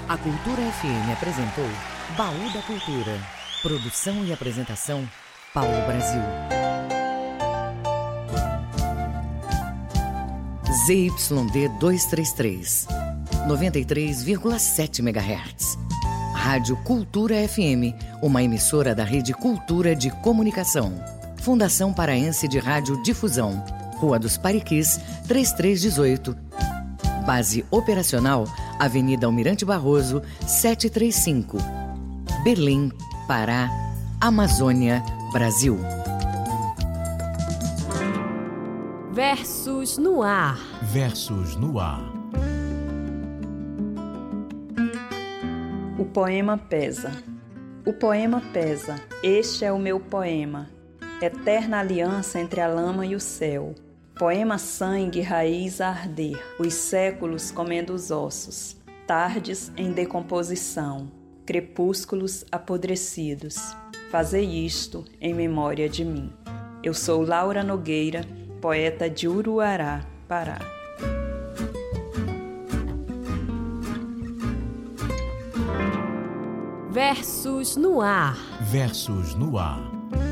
A Cultura FM apresentou Baú da Cultura. Produção e apresentação, Paulo Brasil. ZYD 233, 93,7 MHz. Rádio Cultura FM, uma emissora da Rede Cultura de Comunicação. Fundação Paraense de Rádio Difusão. Rua dos Pariquis, 3318. Base operacional, Avenida Almirante Barroso, 735. Belém, Pará, Amazônia, Brasil. Versos no ar. Versos no ar. O poema pesa. O poema pesa. Este é o meu poema. Eterna aliança entre a lama e o céu. Poema sangue raiz a arder. Os séculos comendo os ossos. Tardes em decomposição. Crepúsculos apodrecidos. Fazei isto em memória de mim. Eu sou Laura Nogueira, poeta de Uruará, Pará. Versos no ar. Versos no ar.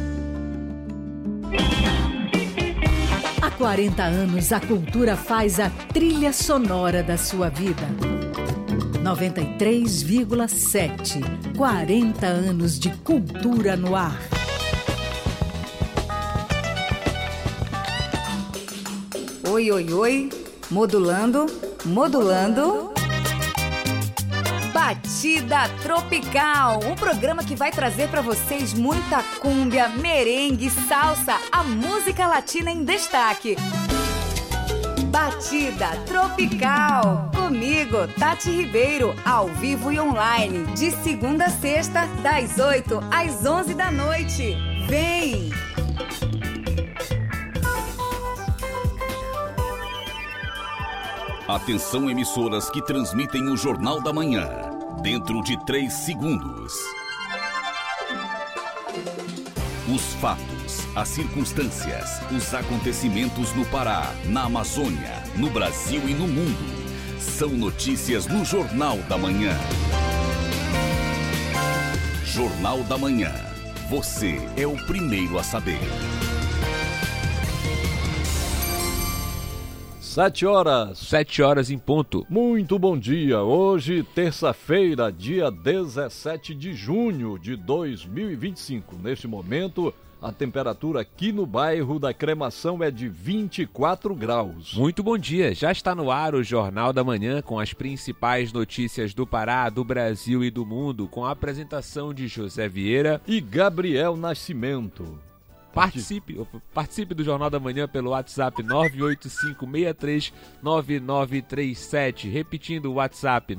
Há 40 anos, a cultura faz a trilha sonora da sua vida. 93,7. 40 anos de cultura no ar. Oi, oi, oi. Modulando, modulando. Batida Tropical, um programa que vai trazer para vocês muita cúmbia, merengue, salsa, a música latina em destaque. Batida Tropical, comigo, Tati Ribeiro, ao vivo e online, de segunda a sexta, das 8 às 11 da noite. Vem! Atenção, emissoras que transmitem o Jornal da Manhã. Dentro de 3 segundos. Os fatos, as circunstâncias, os acontecimentos no Pará, na Amazônia, no Brasil e no mundo. São notícias no Jornal da Manhã. Jornal da Manhã. Você é o primeiro a saber. 7 horas em ponto. Muito bom dia. Hoje, terça-feira, dia 17 de junho de 2025. Neste momento, a temperatura aqui no bairro da Cremação é de 24 graus. Muito bom dia. Já está no ar o Jornal da Manhã com as principais notícias do Pará, do Brasil e do mundo, com a apresentação de José Vieira e Gabriel Nascimento. Participe do Jornal da Manhã pelo WhatsApp 985639937. Repetindo o WhatsApp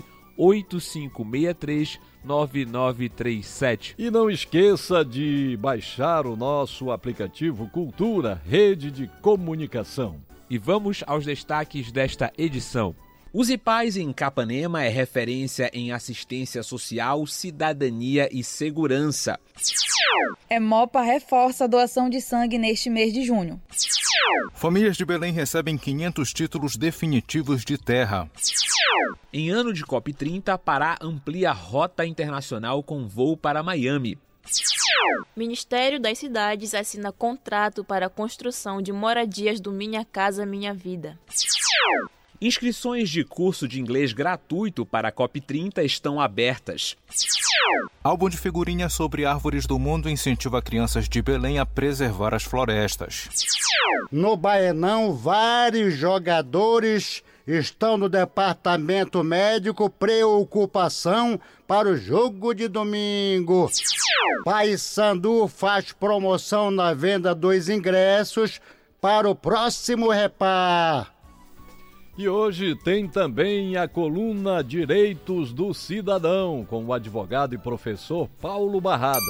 985639937. E não esqueça de baixar o nosso aplicativo Cultura, Rede de Comunicação. E vamos aos destaques desta edição. Os IPAs em Capanema é referência em assistência social, cidadania e segurança. Hemopa reforça a doação de sangue neste mês de junho. Famílias de Belém recebem 500 títulos definitivos de terra. Em ano de COP30, Pará amplia a rota internacional com voo para Miami. Ministério das Cidades assina contrato para a construção de moradias do Minha Casa Minha Vida. Inscrições de curso de inglês gratuito para a COP30 estão abertas. Álbum de figurinhas sobre árvores do mundo incentiva crianças de Belém a preservar as florestas. No Baenão, vários jogadores estão no departamento médico, preocupação para o jogo de domingo. Paysandu faz promoção na venda dos ingressos para o próximo Repar. E hoje tem também a coluna Direitos do Cidadão, com o advogado e professor Paulo Barradas.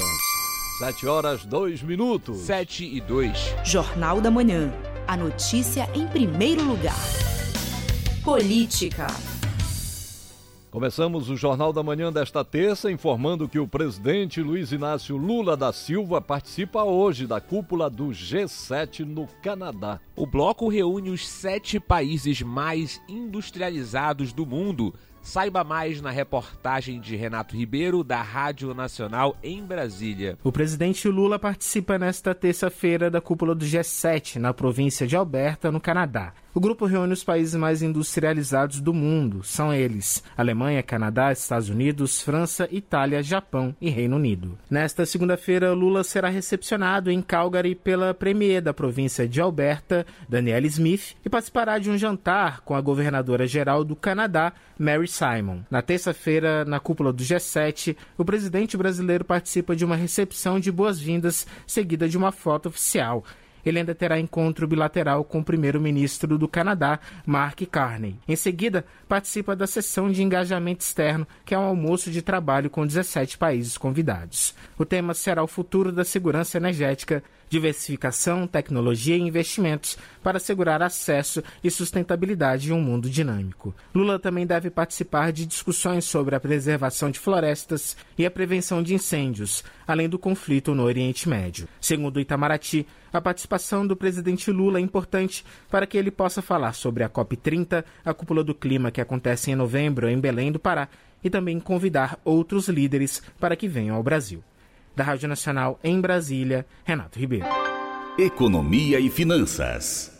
7h02. 7h02. Jornal da Manhã. A notícia em primeiro lugar. Política. Começamos o Jornal da Manhã desta terça informando que o presidente Luiz Inácio Lula da Silva participa hoje da cúpula do G7 no Canadá. O bloco reúne os 7 países mais industrializados do mundo, Saiba mais na reportagem de Renato Ribeiro, da Rádio Nacional em Brasília. O presidente Lula participa nesta terça-feira da cúpula do G7, na província de Alberta, no Canadá. O grupo reúne os países mais industrializados do mundo. São eles: Alemanha, Canadá, Estados Unidos, França, Itália, Japão e Reino Unido. Nesta segunda-feira, Lula será recepcionado em Calgary pela premier da província de Alberta, Danielle Smith, e participará de um jantar com a governadora-geral do Canadá, Mary Simon. Na terça-feira, na cúpula do G7, o presidente brasileiro participa de uma recepção de boas-vindas seguida de uma foto oficial. Ele ainda terá encontro bilateral com o primeiro-ministro do Canadá, Mark Carney. Em seguida, participa da sessão de engajamento externo, que é um almoço de trabalho com 17 países convidados. O tema será o futuro da segurança energética, diversificação, tecnologia e investimentos para assegurar acesso e sustentabilidade em um mundo dinâmico. Lula também deve participar de discussões sobre a preservação de florestas e a prevenção de incêndios, além do conflito no Oriente Médio. Segundo o Itamaraty, a participação do presidente Lula é importante para que ele possa falar sobre a COP30, a cúpula do clima que acontece em novembro em Belém do Pará, e também convidar outros líderes para que venham ao Brasil. Da Rádio Nacional em Brasília, Renato Ribeiro. Economia e finanças.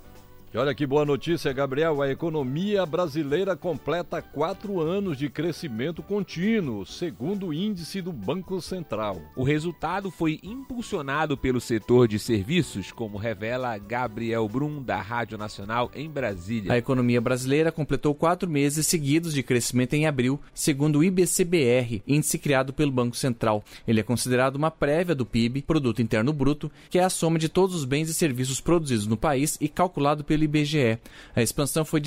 E olha que boa notícia, Gabriel. A economia brasileira completa 4 anos de crescimento contínuo, segundo o índice do Banco Central. O resultado foi impulsionado pelo setor de serviços, como revela Gabriel Brum, da Rádio Nacional em Brasília. A economia brasileira completou 4 meses seguidos de crescimento em abril, segundo o IBCBR, índice criado pelo Banco Central. Ele é considerado uma prévia do PIB, Produto Interno Bruto, que é a soma de todos os bens e serviços produzidos no país e calculado pelo IBGE. A expansão foi de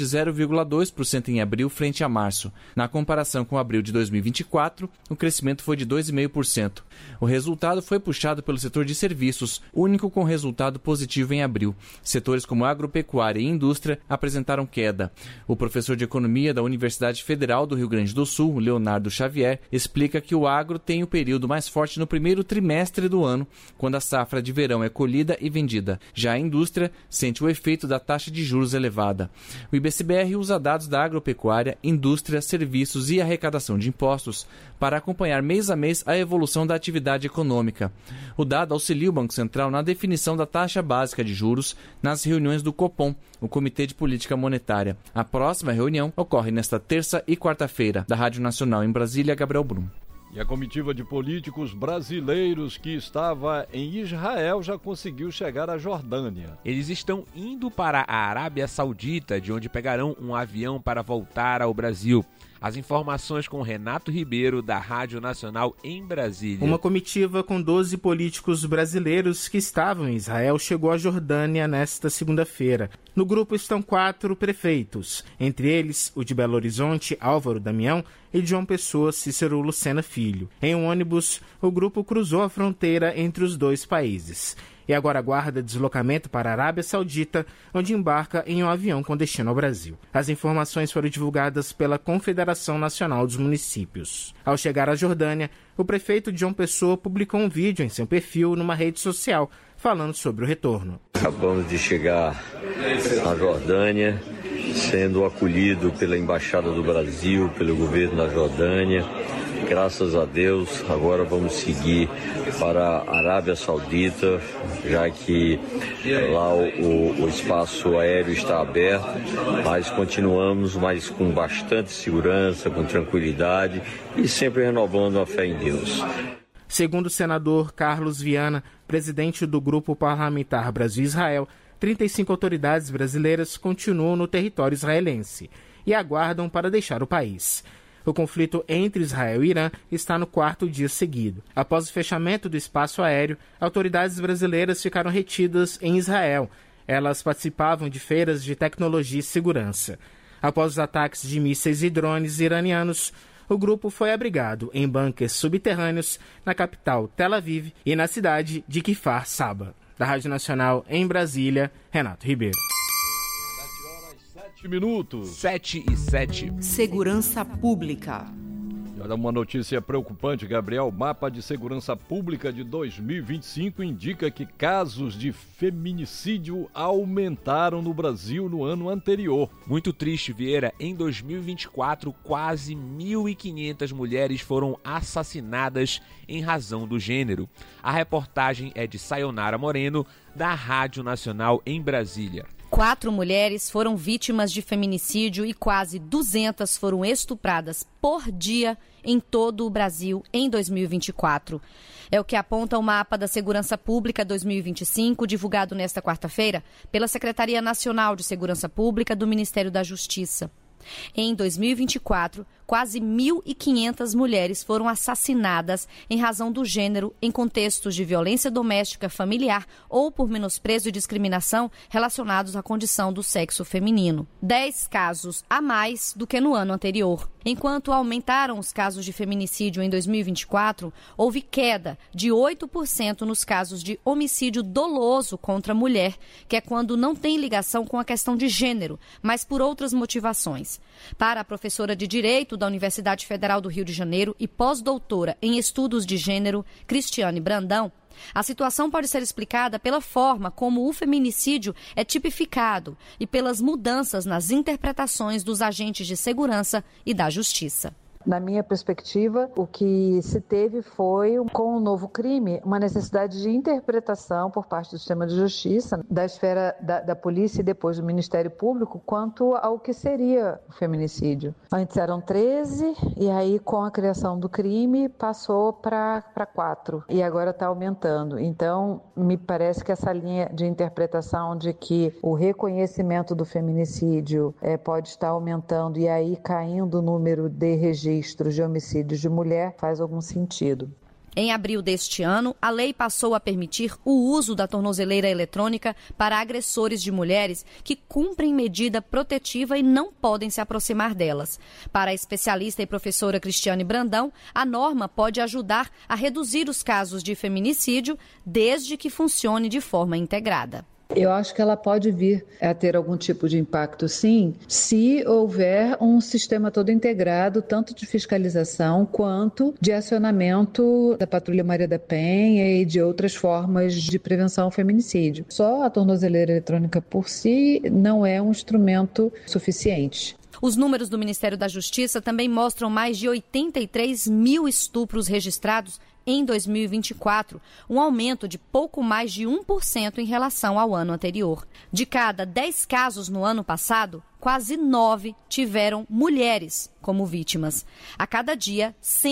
0,2% em abril frente a março. Na comparação com abril de 2024, o crescimento foi de 2,5%. O resultado foi puxado pelo setor de serviços, único com resultado positivo em abril. Setores como agropecuária e indústria apresentaram queda. O professor de economia da Universidade Federal do Rio Grande do Sul, Leonardo Xavier, explica que o agro tem o período mais forte no primeiro trimestre do ano, quando a safra de verão é colhida e vendida. Já a indústria sente o efeito da taxa de juros elevada. O IBCBR usa dados da agropecuária, indústria, serviços e arrecadação de impostos para acompanhar mês a mês a evolução da atividade econômica. O dado auxilia o Banco Central na definição da taxa básica de juros nas reuniões do Copom, o Comitê de Política Monetária. A próxima reunião ocorre nesta terça e quarta-feira. Da Rádio Nacional em Brasília, Gabriel Brum. E a comitiva de políticos brasileiros que estava em Israel já conseguiu chegar à Jordânia. Eles estão indo para a Arábia Saudita, de onde pegarão um avião para voltar ao Brasil. As informações com Renato Ribeiro, da Rádio Nacional em Brasília. Uma comitiva com 12 políticos brasileiros que estavam em Israel chegou à Jordânia nesta segunda-feira. No grupo estão 4 prefeitos, entre eles o de Belo Horizonte, Álvaro Damião, e de João Pessoa, Cícero Lucena Filho. Em um ônibus, o grupo cruzou a fronteira entre os 2 países. E agora aguarda deslocamento para a Arábia Saudita, onde embarca em um avião com destino ao Brasil. As informações foram divulgadas pela Confederação Nacional dos Municípios. Ao chegar à Jordânia, o prefeito João Pessoa publicou um vídeo em seu perfil numa rede social, falando sobre o retorno. Acabamos de chegar à Jordânia, sendo acolhido pela Embaixada do Brasil, pelo governo da Jordânia. Graças a Deus, agora vamos seguir para a Arábia Saudita, já que lá o espaço aéreo está aberto, mas continuamos, mas com bastante segurança, com tranquilidade e sempre renovando a fé em Deus. Segundo o senador Carlos Viana, presidente do Grupo Parlamentar Brasil-Israel, 35 autoridades brasileiras continuam no território israelense e aguardam para deixar o país. O conflito entre Israel e Irã está no 4º dia seguido. Após o fechamento do espaço aéreo, autoridades brasileiras ficaram retidas em Israel. Elas participavam de feiras de tecnologia e segurança. Após os ataques de mísseis e drones iranianos, o grupo foi abrigado em bunkers subterrâneos na capital Tel Aviv e na cidade de Kfar Saba. Da Rádio Nacional em Brasília, Renato Ribeiro. 7 minutos. 7 e 7. Segurança Pública. Olha, uma notícia preocupante, Gabriel. O mapa de segurança pública de 2025 indica que casos de feminicídio aumentaram no Brasil no ano anterior. Muito triste, Vieira. Em 2024, quase 1.500 mulheres foram assassinadas em razão do gênero. A reportagem é de Sayonara Moreno, da Rádio Nacional em Brasília. 4 mulheres foram vítimas de feminicídio e quase 200 foram estupradas por dia em todo o Brasil em 2024. É o que aponta o Mapa da Segurança Pública 2025, divulgado nesta quarta-feira pela Secretaria Nacional de Segurança Pública do Ministério da Justiça. Em 2024, quase 1.500 mulheres foram assassinadas em razão do gênero em contextos de violência doméstica familiar ou por menosprezo e discriminação relacionados à condição do sexo feminino. 10 casos a mais do que no ano anterior. Enquanto aumentaram os casos de feminicídio em 2024, houve queda de 8% nos casos de homicídio doloso contra a mulher, que é quando não tem ligação com a questão de gênero, mas por outras motivações. Para a professora de Direito da Universidade Federal do Rio de Janeiro e pós-doutora em Estudos de Gênero, Cristiane Brandão, a situação pode ser explicada pela forma como o feminicídio é tipificado e pelas mudanças nas interpretações dos agentes de segurança e da justiça. Na minha perspectiva, o que se teve foi, com o novo crime, uma necessidade de interpretação por parte do sistema de justiça, da esfera da polícia e depois do Ministério Público, quanto ao que seria o feminicídio. Antes eram 13, e aí com a criação do crime passou para 4, e agora está aumentando. Então, me parece que essa linha de interpretação de que o reconhecimento do feminicídio pode estar aumentando e aí caindo o número de registros de homicídios de mulher faz algum sentido. Em abril deste ano, a lei passou a permitir o uso da tornozeleira eletrônica para agressores de mulheres que cumprem medida protetiva e não podem se aproximar delas. Para a especialista e professora Cristiane Brandão, a norma pode ajudar a reduzir os casos de feminicídio desde que funcione de forma integrada. Eu acho que ela pode vir a ter algum tipo de impacto, sim, se houver um sistema todo integrado, tanto de fiscalização quanto de acionamento da Patrulha Maria da Penha e de outras formas de prevenção ao feminicídio. Só a tornozeleira eletrônica por si não é um instrumento suficiente. Os números do Ministério da Justiça também mostram mais de 83 mil estupros registrados em 2024, um aumento de pouco mais de 1% em relação ao ano anterior. De cada 10 casos no ano passado, quase 9 tiveram mulheres como vítimas. A cada dia,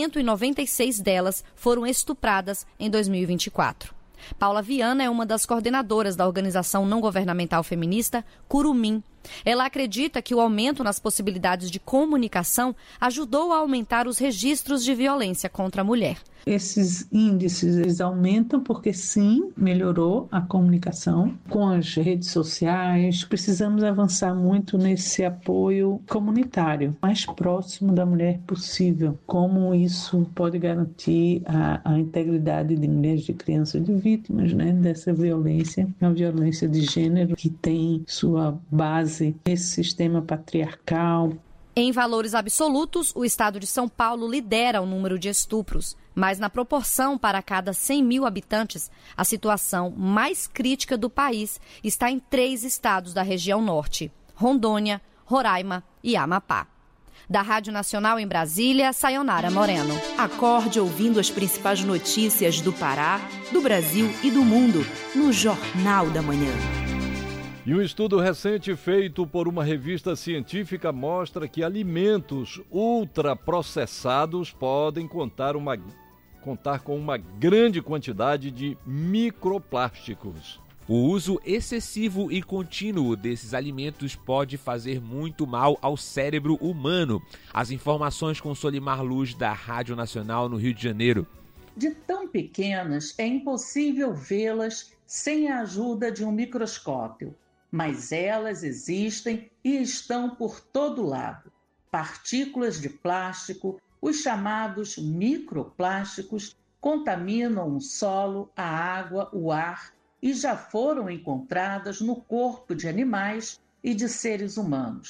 196 delas foram estupradas em 2024. Paula Viana é uma das coordenadoras da organização não governamental feminista Curumim. Ela acredita que o aumento nas possibilidades de comunicação ajudou a aumentar os registros de violência contra a mulher. Esses índices eles aumentam porque sim, melhorou a comunicação com as redes sociais. Precisamos avançar muito nesse apoio comunitário, mais próximo da mulher possível. Como isso pode garantir a integridade de mulheres, de crianças, de vítimas, dessa violência, uma violência de gênero que tem sua base nesse sistema patriarcal. Em valores absolutos, o estado de São Paulo lidera o número de estupros, mas na proporção para cada 100 mil habitantes, a situação mais crítica do país está em 3 estados da região norte: Rondônia, Roraima e Amapá. Da Rádio Nacional em Brasília, Sayonara Moreno. Acorde ouvindo as principais notícias do Pará, do Brasil e do mundo no Jornal da Manhã. E um estudo recente feito por uma revista científica mostra que alimentos ultraprocessados podem contar com uma grande quantidade de microplásticos. O uso excessivo e contínuo desses alimentos pode fazer muito mal ao cérebro humano. As informações com Solimar Luz, da Rádio Nacional no Rio de Janeiro. De tão pequenas, é impossível vê-las sem a ajuda de um microscópio. Mas elas existem e estão por todo lado. Partículas de plástico, os chamados microplásticos, contaminam o solo, a água, o ar e já foram encontradas no corpo de animais e de seres humanos.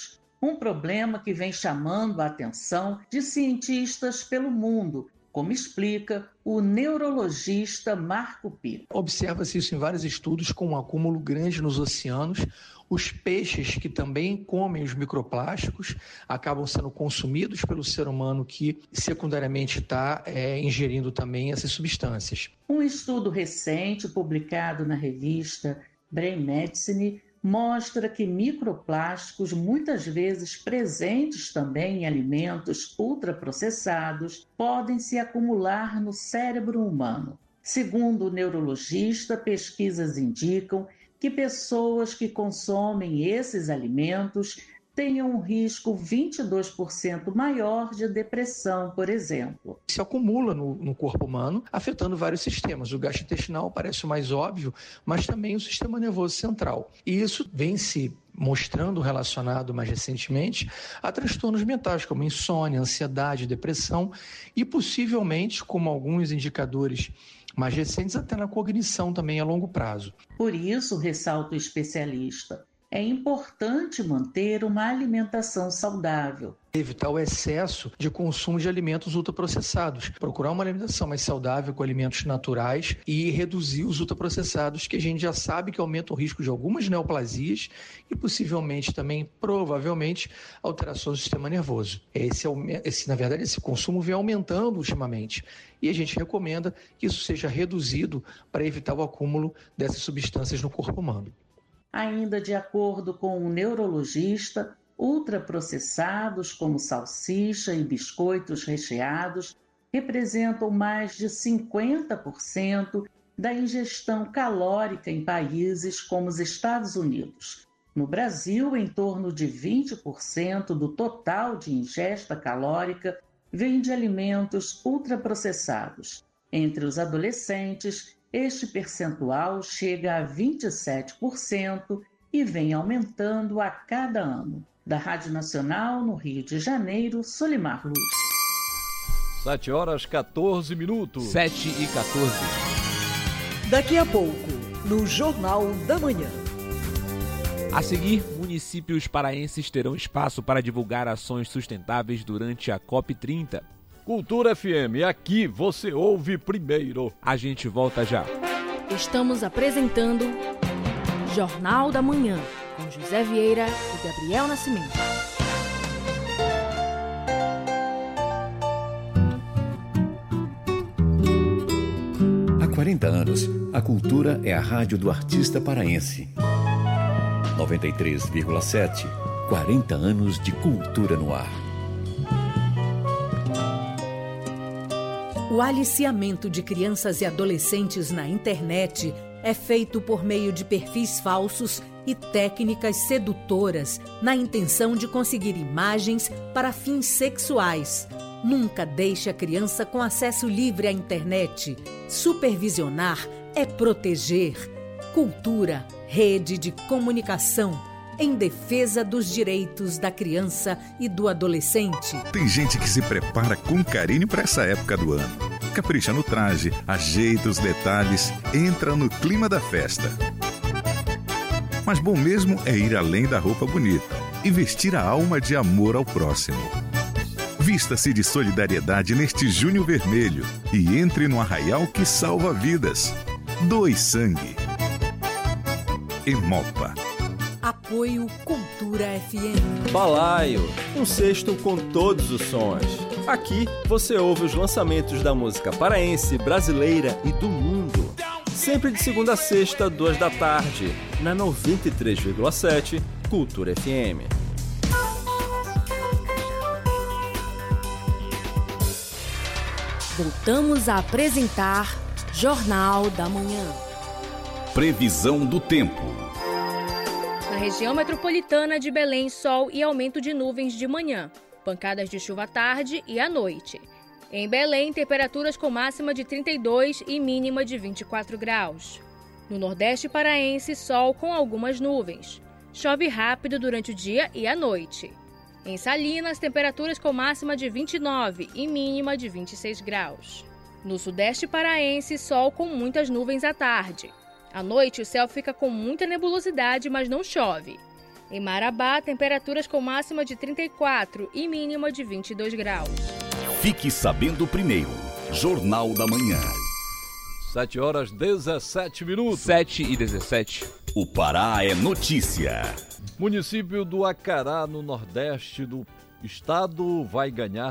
um problema que vem chamando a atenção de cientistas pelo mundo, como explica o neurologista Marco Pico. Observa-se isso em vários estudos com um acúmulo grande nos oceanos. Os peixes que também comem os microplásticos acabam sendo consumidos pelo ser humano que secundariamente está ingerindo também essas substâncias. Um estudo recente publicado na revista Brain Medicine mostra que microplásticos, muitas vezes presentes também em alimentos ultraprocessados, podem se acumular no cérebro humano. Segundo o neurologista, pesquisas indicam que pessoas que consomem esses alimentos tenham um risco 22% maior de depressão, por exemplo. Se acumula no corpo humano, afetando vários sistemas. O gastrointestinal parece o mais óbvio, mas também o sistema nervoso central. E isso vem se mostrando relacionado mais recentemente a transtornos mentais, como insônia, ansiedade, depressão e possivelmente, como alguns indicadores mais recentes, até na cognição também a longo prazo. Por isso, ressalta o especialista, é importante manter uma alimentação saudável. Evitar o excesso de consumo de alimentos ultraprocessados. Procurar uma alimentação mais saudável com alimentos naturais e reduzir os ultraprocessados, que a gente já sabe que aumenta o risco de algumas neoplasias e possivelmente também, provavelmente, alterações do sistema nervoso. Esse consumo vem aumentando ultimamente e a gente recomenda que isso seja reduzido para evitar o acúmulo dessas substâncias no corpo humano. Ainda de acordo com o neurologista, ultraprocessados como salsicha e biscoitos recheados representam mais de 50% da ingestão calórica em países como os Estados Unidos. No Brasil, em torno de 20% do total de ingesta calórica vem de alimentos ultraprocessados. Entre os adolescentes, este percentual chega a 27% e vem aumentando a cada ano. Da Rádio Nacional, no Rio de Janeiro, Solimar Luz. 7h14. 7h14. Daqui a pouco, no Jornal da Manhã. A seguir, municípios paraenses terão espaço para divulgar ações sustentáveis durante a COP30. Cultura FM, aqui você ouve primeiro. A gente volta já. Estamos apresentando Jornal da Manhã, com José Vieira e Gabriel Nascimento. Há 40 anos, a cultura é a rádio do artista paraense. 93,7, 40 anos de cultura no ar. O aliciamento de crianças e adolescentes na internet é feito por meio de perfis falsos e técnicas sedutoras na intenção de conseguir imagens para fins sexuais. Nunca deixe a criança com acesso livre à internet. Supervisionar é proteger. Cultura, rede de comunicação, em defesa dos direitos da criança e do adolescente. Tem gente que se prepara com carinho para essa época do ano. Capricha no traje, ajeita os detalhes, entra no clima da festa. Mas bom mesmo é ir além da roupa bonita e vestir a alma de amor ao próximo. Vista-se de solidariedade neste Junho Vermelho e entre no arraial que salva vidas. Doe sangue. Emopa. Apoio Cultura FM. Balaio, um cesto com todos os sons. Aqui você ouve os lançamentos da música paraense, brasileira e do mundo. Sempre de segunda a sexta, 2 da tarde, na 93,7 Cultura FM. Voltamos a apresentar Jornal da Manhã. Previsão do tempo. Na região metropolitana de Belém, sol e aumento de nuvens de manhã. Pancadas de chuva à tarde e à noite. Em Belém, temperaturas com máxima de 32 e mínima de 24 graus. No Nordeste paraense, sol com algumas nuvens. Chove rápido durante o dia e à noite. Em Salinas, temperaturas com máxima de 29 e mínima de 26 graus. No Sudeste paraense, sol com muitas nuvens à tarde. À noite, o céu fica com muita nebulosidade, mas não chove. Em Marabá, temperaturas com máxima de 34 e mínima de 22 graus. Fique sabendo primeiro. Jornal da Manhã. 7h17. 7h17. O Pará é notícia. Município do Acará, no nordeste do estado, vai ganhar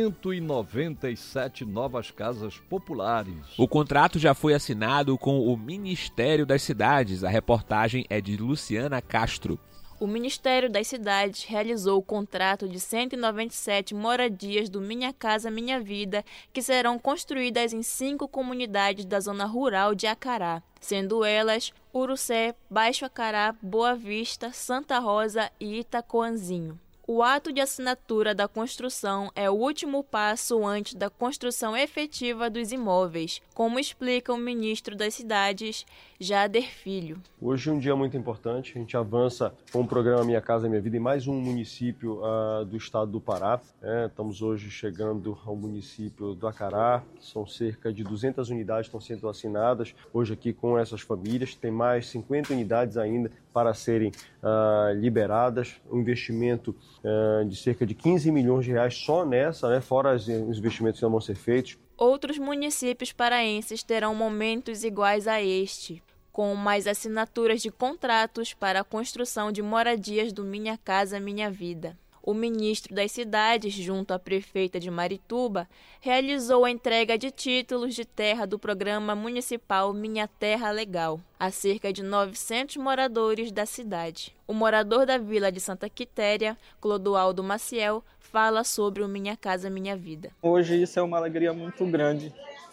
197 novas casas populares. O contrato já foi assinado com o Ministério das Cidades. A reportagem é de Luciana Castro. O Ministério das Cidades realizou o contrato de 197 moradias do Minha Casa Minha Vida, que serão construídas em 5 comunidades da zona rural de Acará, sendo elas Urucé, Baixo Acará, Boa Vista, Santa Rosa e Itacoanzinho. O ato de assinatura da construção é o último passo antes da construção efetiva dos imóveis, como explica o ministro das Cidades, Jader Filho. Hoje é um dia muito importante, a gente avança com o programa Minha Casa Minha Vida em mais um município do estado do Pará. Estamos hoje chegando ao município do Acará, são cerca de 200 unidades que estão sendo assinadas hoje aqui com essas famílias, tem mais 50 unidades ainda para serem liberadas, um investimento de cerca de 15 milhões de reais só nessa, fora os investimentos que vão ser feitos. Outros municípios paraenses terão momentos iguais a este, com mais assinaturas de contratos para a construção de moradias do Minha Casa Minha Vida. O ministro das Cidades, junto à prefeita de Marituba, realizou a entrega de títulos de terra do programa municipal Minha Terra Legal, a cerca de 900 moradores da cidade. O morador da vila de Santa Quitéria, Clodoaldo Maciel, fala sobre o Minha Casa Minha Vida. Hoje isso é uma alegria muito grande,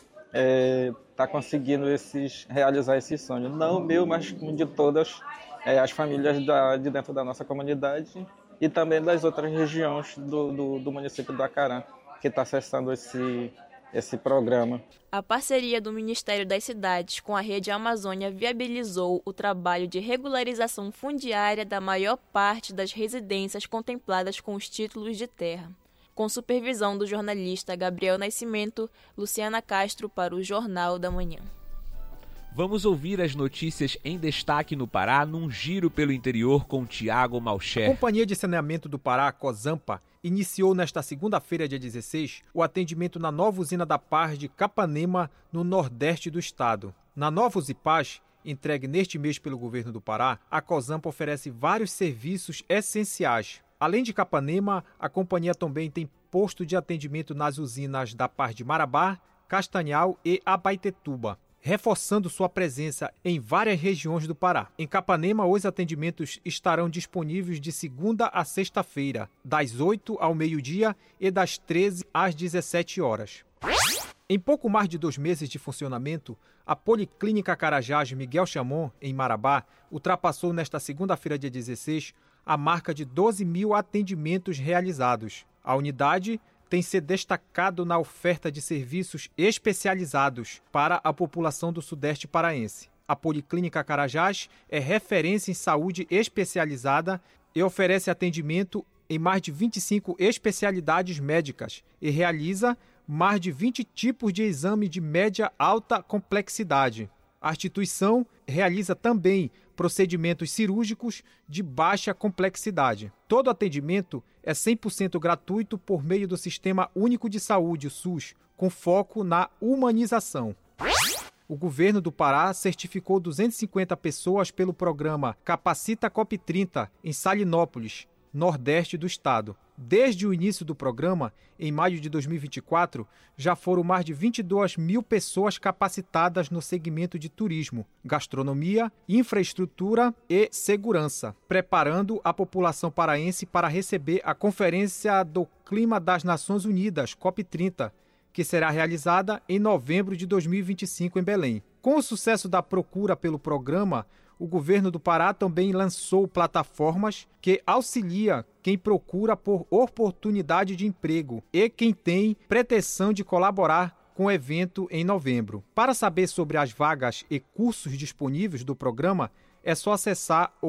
tá conseguindo realizar esse sonho, não meu, mas de todas as famílias de dentro da nossa comunidade e também das outras regiões do município do Acará, que está acessando esse programa. A parceria do Ministério das Cidades com a Rede Amazônia viabilizou o trabalho de regularização fundiária da maior parte das residências contempladas com os títulos de terra. Com supervisão do jornalista Gabriel Nascimento, Luciana Castro para o Jornal da Manhã. Vamos ouvir as notícias em destaque no Pará num giro pelo interior com Tiago Malcher. A Companhia de Saneamento do Pará, Cozampa, iniciou nesta segunda-feira, dia 16, o atendimento na nova usina da Paz de Capanema, no nordeste do estado. Na nova Usipaz, entregue neste mês pelo governo do Pará, a Cozampa oferece vários serviços essenciais. Além de Capanema, a companhia também tem posto de atendimento nas usinas da Paz de Marabá, Castanhal e Abaetetuba, reforçando sua presença em várias regiões do Pará. Em Capanema, os atendimentos estarão disponíveis de segunda a sexta-feira, das 8 ao meio-dia e das 13 às 17 horas. Em pouco mais de 2 meses de funcionamento, a Policlínica Carajás Miguel Chamon, em Marabá, ultrapassou nesta segunda-feira, dia 16, a marca de 12 mil atendimentos realizados. A unidade tem se destacado na oferta de serviços especializados para a população do Sudeste paraense. A Policlínica Carajás é referência em saúde especializada e oferece atendimento em mais de 25 especialidades médicas e realiza mais de 20 tipos de exame de média alta complexidade. A instituição realiza também procedimentos cirúrgicos de baixa complexidade. Todo atendimento é 100% gratuito por meio do Sistema Único de Saúde, o SUS, com foco na humanização. O governo do Pará certificou 250 pessoas pelo programa Capacita COP30 em Salinópolis, nordeste do estado. Desde o início do programa, em maio de 2024, já foram mais de 22 mil pessoas capacitadas no segmento de turismo, gastronomia, infraestrutura e segurança, preparando a população paraense para receber a Conferência do Clima das Nações Unidas, COP30, que será realizada em novembro de 2025 em Belém. Com o sucesso da procura pelo programa, o governo do Pará também lançou plataformas que auxiliam quem procura por oportunidade de emprego e quem tem pretensão de colaborar com o evento em novembro. Para saber sobre as vagas e cursos disponíveis do programa, é só acessar o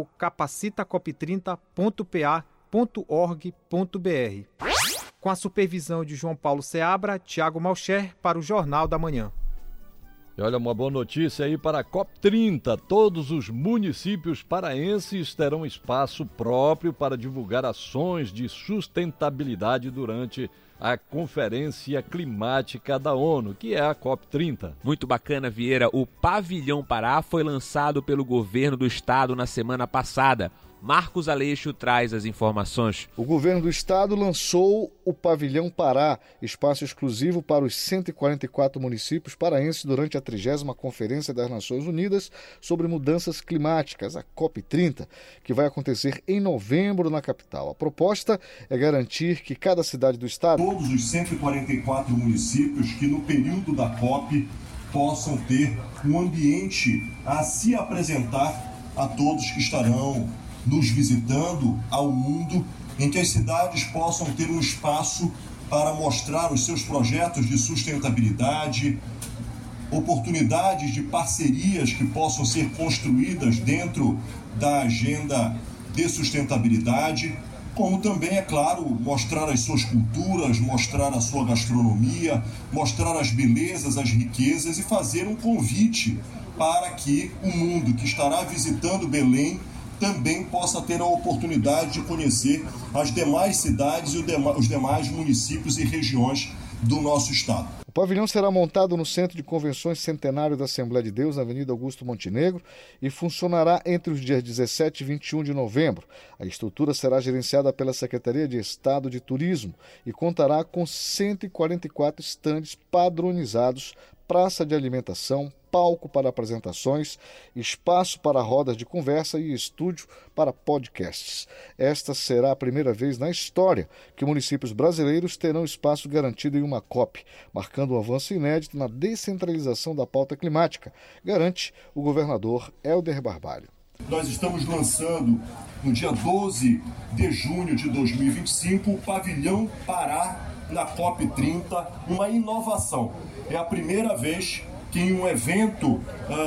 capacitacop30.pa.org.br. Com a supervisão de João Paulo Seabra, Tiago Malcher para o Jornal da Manhã. E olha, uma boa notícia aí para a COP30. Todos os municípios paraenses terão espaço próprio para divulgar ações de sustentabilidade durante a Conferência Climática da ONU, que é a COP30. Muito bacana, Vieira. O Pavilhão Pará foi lançado pelo governo do estado na semana passada. Marcos Aleixo traz as informações. O governo do estado lançou o Pavilhão Pará, espaço exclusivo para os 144 municípios paraenses durante a 30ª Conferência das Nações Unidas sobre Mudanças Climáticas, a COP30, que vai acontecer em novembro na capital. A proposta é garantir que cada cidade do estado... Todos os 144 municípios que no período da COP possam ter um ambiente a se apresentar a todos que estarão nos visitando ao mundo, em que as cidades possam ter um espaço para mostrar os seus projetos de sustentabilidade, oportunidades de parcerias que possam ser construídas dentro da agenda de sustentabilidade, como também, é claro, mostrar as suas culturas, mostrar a sua gastronomia, mostrar as belezas, as riquezas e fazer um convite para que o mundo que estará visitando Belém também possa ter a oportunidade de conhecer as demais cidades e os demais municípios e regiões do nosso estado. O pavilhão será montado no Centro de Convenções Centenário da Assembleia de Deus, na Avenida Augusto Montenegro, e funcionará entre os dias 17 e 21 de novembro. A estrutura será gerenciada pela Secretaria de Estado de Turismo e contará com 144 estandes padronizados, praça de alimentação, palco para apresentações, espaço para rodas de conversa e estúdio para podcasts. Esta será a primeira vez na história que municípios brasileiros terão espaço garantido em uma COP, marcando um avanço inédito na descentralização da pauta climática, garante o governador Helder Barbalho. Nós estamos lançando, no dia 12 de junho de 2025, o Pavilhão Pará na COP30, uma inovação. É a primeira vez que em um evento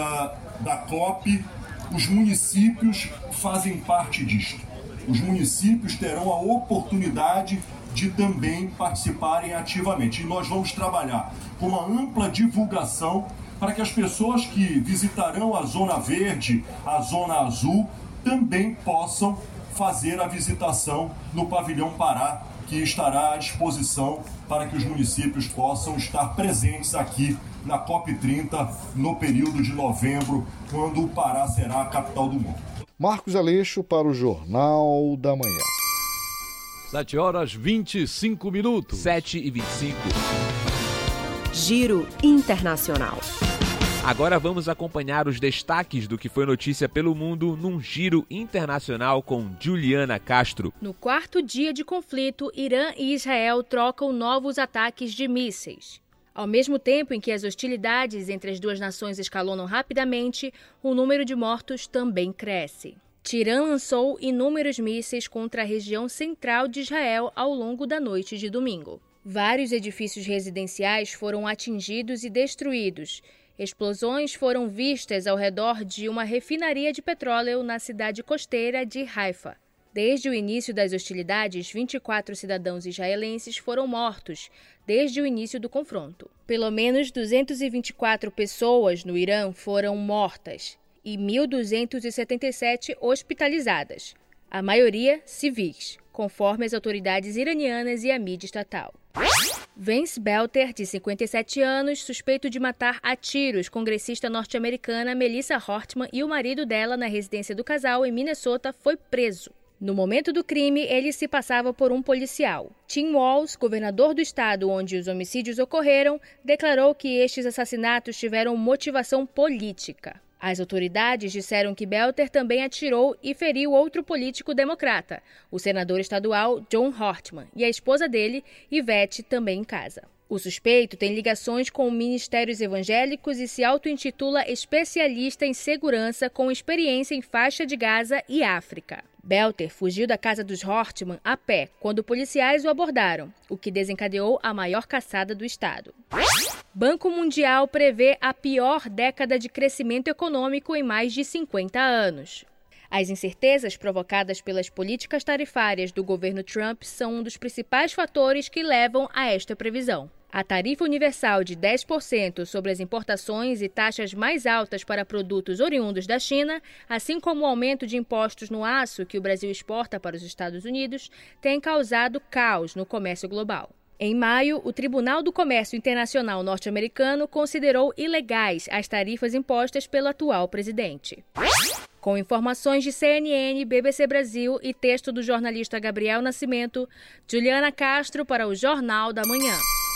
da COP, os municípios fazem parte disto. Os municípios terão a oportunidade de também participarem ativamente. E nós vamos trabalhar com uma ampla divulgação para que as pessoas que visitarão a Zona Verde, a Zona Azul, também possam fazer a visitação no Pavilhão Pará, que estará à disposição para que os municípios possam estar presentes aqui na COP30 no período de novembro, quando o Pará será a capital do mundo. Marcos Aleixo para o Jornal da Manhã. 7h25. 7h25. Giro Internacional. Agora vamos acompanhar os destaques do que foi notícia pelo mundo num Giro Internacional com Juliana Castro. No quarto dia de conflito, Irã e Israel trocam novos ataques de mísseis. Ao mesmo tempo em que as hostilidades entre as duas nações escalonam rapidamente, o número de mortos também cresce. Tirã lançou inúmeros mísseis contra a região central de Israel ao longo da noite de domingo. Vários edifícios residenciais foram atingidos e destruídos. Explosões foram vistas ao redor de uma refinaria de petróleo na cidade costeira de Haifa. Desde o início das hostilidades, 24 cidadãos israelenses foram mortos desde o início do confronto. Pelo menos 224 pessoas no Irã foram mortas e 1.277 hospitalizadas, a maioria civis, conforme as autoridades iranianas e a mídia estatal. Vance Belter, de 57 anos, suspeito de matar a tiros congressista norte-americana Melissa Hortman e o marido dela na residência do casal em Minnesota, foi preso. No momento do crime, ele se passava por um policial. Tim Walz, governador do estado onde os homicídios ocorreram, declarou que estes assassinatos tiveram motivação política. As autoridades disseram que Belter também atirou e feriu outro político democrata, o senador estadual John Hortman, e a esposa dele, Yvette, também em casa. O suspeito tem ligações com ministérios evangélicos e se auto-intitula especialista em segurança com experiência em faixa de Gaza e África. Belter fugiu da casa dos Hortman a pé quando policiais o abordaram, o que desencadeou a maior caçada do estado. Banco Mundial prevê a pior década de crescimento econômico em mais de 50 anos. As incertezas provocadas pelas políticas tarifárias do governo Trump são um dos principais fatores que levam a esta previsão. A tarifa universal de 10% sobre as importações e taxas mais altas para produtos oriundos da China, assim como o aumento de impostos no aço que o Brasil exporta para os Estados Unidos, tem causado caos no comércio global. Em maio, o Tribunal do Comércio Internacional norte-americano considerou ilegais as tarifas impostas pelo atual presidente. Com informações de CNN, BBC Brasil e texto do jornalista Gabriel Nascimento, Juliana Castro para o Jornal da Manhã.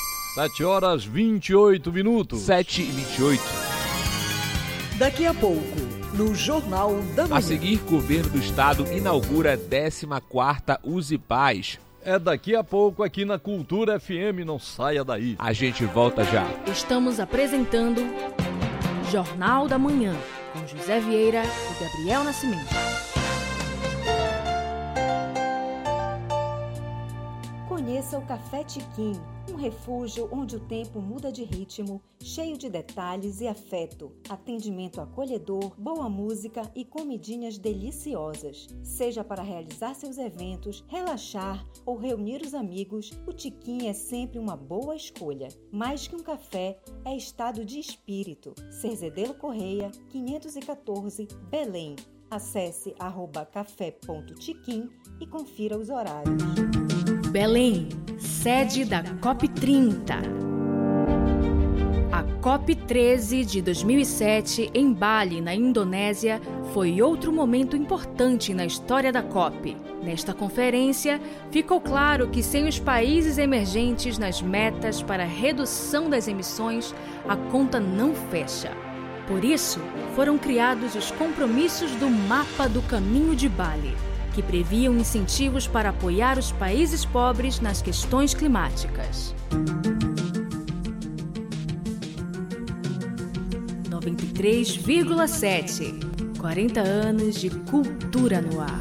7h28. 7h28. Daqui a pouco, no Jornal da Manhã. A seguir, governo do estado inaugura 14ª Use Paz. É daqui a pouco aqui na Cultura FM, não saia daí. A gente volta já. Estamos apresentando Jornal da Manhã, com José Vieira e Gabriel Nascimento. Conheça o Café Tiquim, um refúgio onde o tempo muda de ritmo, cheio de detalhes e afeto, atendimento acolhedor, boa música e comidinhas deliciosas. Seja para realizar seus eventos, relaxar ou reunir os amigos, o Tiquim é sempre uma boa escolha. Mais que um café, é estado de espírito. Cerzedelo Correia, 514, Belém. Acesse @café.tiquim e confira os horários. Belém, sede da COP30. A COP13 de 2007, em Bali, na Indonésia, foi outro momento importante na história da COP. Nesta conferência, ficou claro que sem os países emergentes nas metas para a redução das emissões, a conta não fecha. Por isso, foram criados os compromissos do Mapa do Caminho de Bali, que previam incentivos para apoiar os países pobres nas questões climáticas. 93,7. 40 anos de cultura no ar.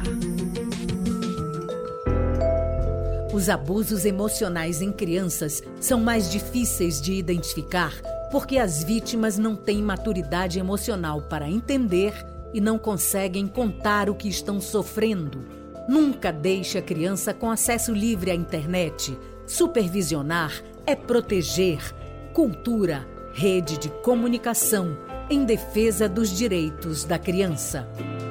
Os abusos emocionais em crianças são mais difíceis de identificar porque as vítimas não têm maturidade emocional para entender e não conseguem contar o que estão sofrendo. Nunca deixe a criança com acesso livre à internet. Supervisionar é proteger. Cultura, rede de comunicação em defesa dos direitos da criança.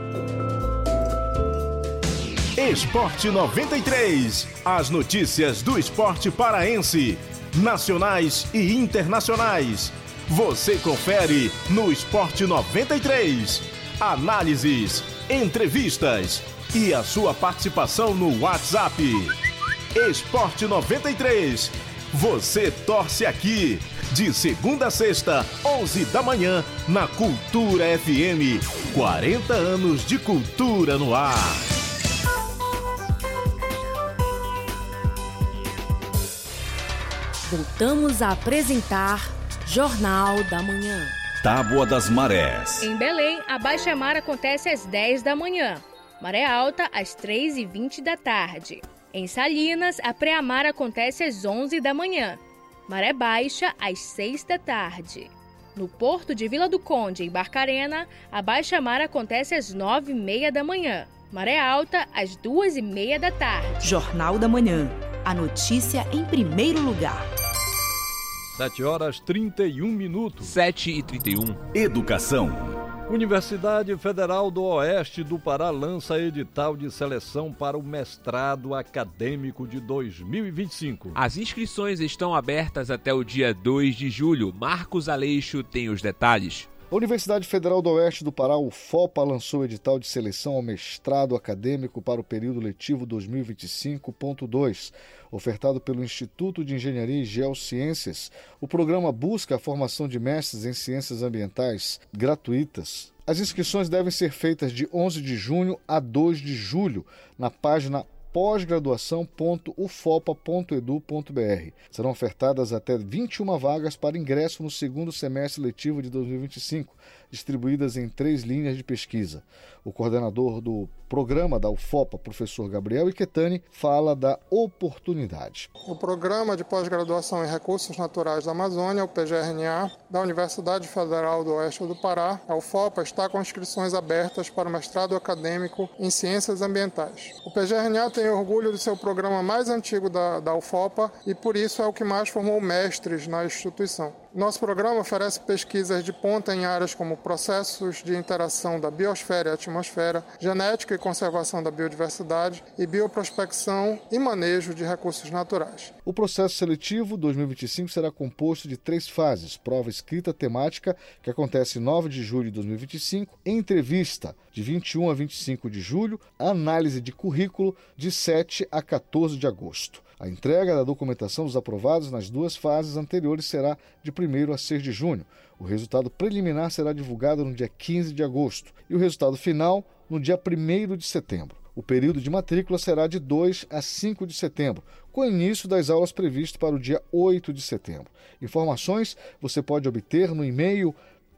Esporte 93. As notícias do esporte paraense, nacionais e internacionais. Você confere no Esporte 93. Análises, entrevistas e a sua participação no WhatsApp. Esporte 93. Você torce aqui. De segunda a sexta, 11 da manhã, na Cultura FM. 40 anos de cultura no ar. Voltamos a apresentar Jornal da Manhã. Tábua das Marés. Em Belém, a baixa-mar acontece às 10 da manhã. Maré alta às 3h20 da tarde. Em Salinas, a pré-mar acontece às 11 da manhã. Maré baixa às 6 da tarde. No porto de Vila do Conde, em Barcarena, a baixa-mar acontece às 9h30 da manhã. Maré alta às 2h30 da tarde. Jornal da Manhã. A notícia em primeiro lugar. 7h31. 7h31. Educação. Universidade Federal do Oeste do Pará lança edital de seleção para o mestrado acadêmico de 2025. As inscrições estão abertas até o dia 2 de julho. Marcos Aleixo tem os detalhes. A Universidade Federal do Oeste do Pará, UFOPA, lançou o edital de seleção ao mestrado acadêmico para o período letivo 2025.2. Ofertado pelo Instituto de Engenharia e Geociências, o programa busca a formação de mestres em ciências ambientais gratuitas. As inscrições devem ser feitas de 11 de junho a 2 de julho na página pós-graduação.ufopa.edu.br. Serão ofertadas até 21 vagas para ingresso no segundo semestre letivo de 2025, distribuídas em 3 linhas de pesquisa. O coordenador do programa da UFOPA, professor Gabriel Iquetani, fala da oportunidade. O Programa de Pós-Graduação em Recursos Naturais da Amazônia, o PGRNA, da Universidade Federal do Oeste do Pará, a UFOPA, está com inscrições abertas para o mestrado acadêmico em Ciências Ambientais. O PGRNA tem tem orgulho de ser o programa mais antigo da UFOPA e por isso é o que mais formou mestres na instituição. Nosso programa oferece pesquisas de ponta em áreas como processos de interação da biosfera e atmosfera, genética e conservação da biodiversidade e bioprospecção e manejo de recursos naturais. O processo seletivo 2025 será composto de 3 fases: prova escrita temática, que acontece em 9 de julho de 2025, entrevista de 21 a 25 de julho, análise de currículo de 7 a 14 de agosto. A entrega da documentação dos aprovados nas 2 fases anteriores será de 1º a 6 de junho. O resultado preliminar será divulgado no dia 15 de agosto e o resultado final no dia 1º de setembro. O período de matrícula será de 2 a 5 de setembro, com o início das aulas previsto para o dia 8 de setembro. Informações você pode obter no e-mail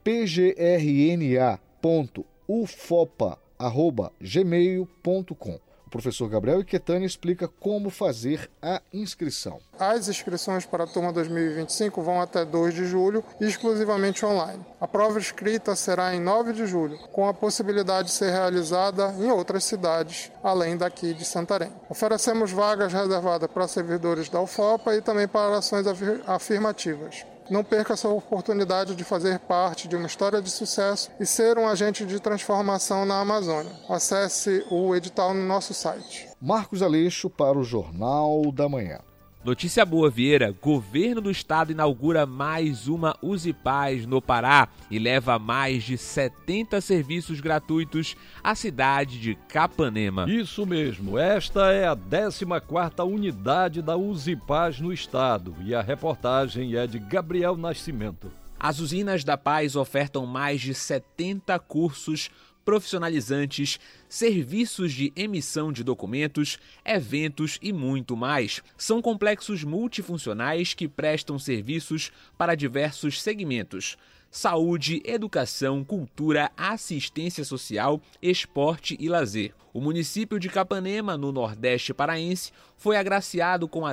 pgrna.ufopa@gmail.com. O professor Gabriel Iquetani explica como fazer a inscrição. As inscrições para a turma 2025 vão até 2 de julho, exclusivamente online. A prova escrita será em 9 de julho, com a possibilidade de ser realizada em outras cidades, além daqui de Santarém. Oferecemos vagas reservadas para servidores da UFOPA e também para ações afirmativas. Não perca essa oportunidade de fazer parte de uma história de sucesso e ser um agente de transformação na Amazônia. Acesse o edital no nosso site. Marcos Aleixo para o Jornal da Manhã. Notícia boa, Vieira. Governo do Estado inaugura mais uma Usipaz no Pará e leva mais de 70 serviços gratuitos à cidade de Capanema. Isso mesmo. Esta é a 14ª unidade da Usipaz no estado e a reportagem é de Gabriel Nascimento. As usinas da Paz ofertam mais de 70 cursos profissionalizantes, serviços de emissão de documentos, eventos e muito mais. São complexos multifuncionais que prestam serviços para diversos segmentos: saúde, educação, cultura, assistência social, esporte e lazer. O município de Capanema, no Nordeste paraense, foi agraciado com a